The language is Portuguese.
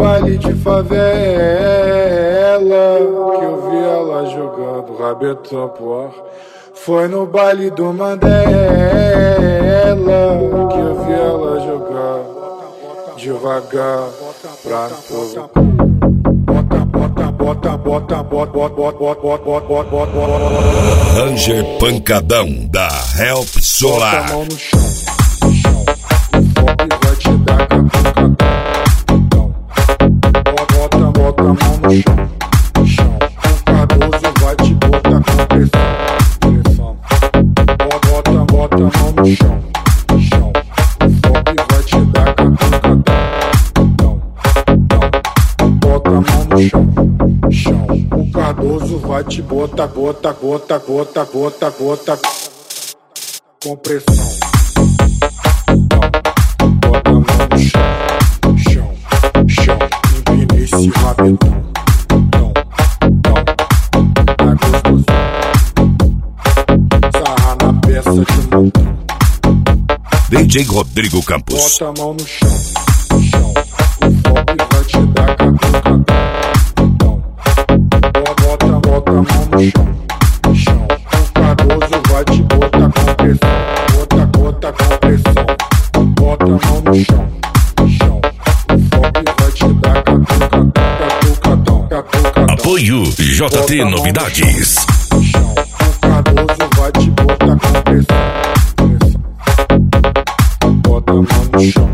baile de favela que eu vi ela jogando rabetão pro ar. Foi no baile do Mandela que eu vi ela jogar devagar pra provocar. Ranger Pancadão da Help Solar. Bota a mão no chão, chão. O fogo vai te dar catucadão. Bota a mão no chão, chão. O Cardoso vai te botar com pressão. Bota a mão no chão, chão. O fogo vai te dar catucadão. Bota a mão no chão, chão. O Cardoso vai te botar, bota com pressão. Bota a mão no chão, chão. Empina esse rabetão. Tá gostoso. Sarra na peça de montão. DJ Rodrigo Campos. Bota a mão no chão, chão. O fogo vai te dar catucadão. Bota a mão no chão, chão. O Cardoso vai te botar com pressão. Bota com pressão. Bota a mão no chão, chão. O fogo vai te dar catucadão. Apoio JT Novidades. Chão. O Cardoso vai te botar com pressão. Bota a mão no chão.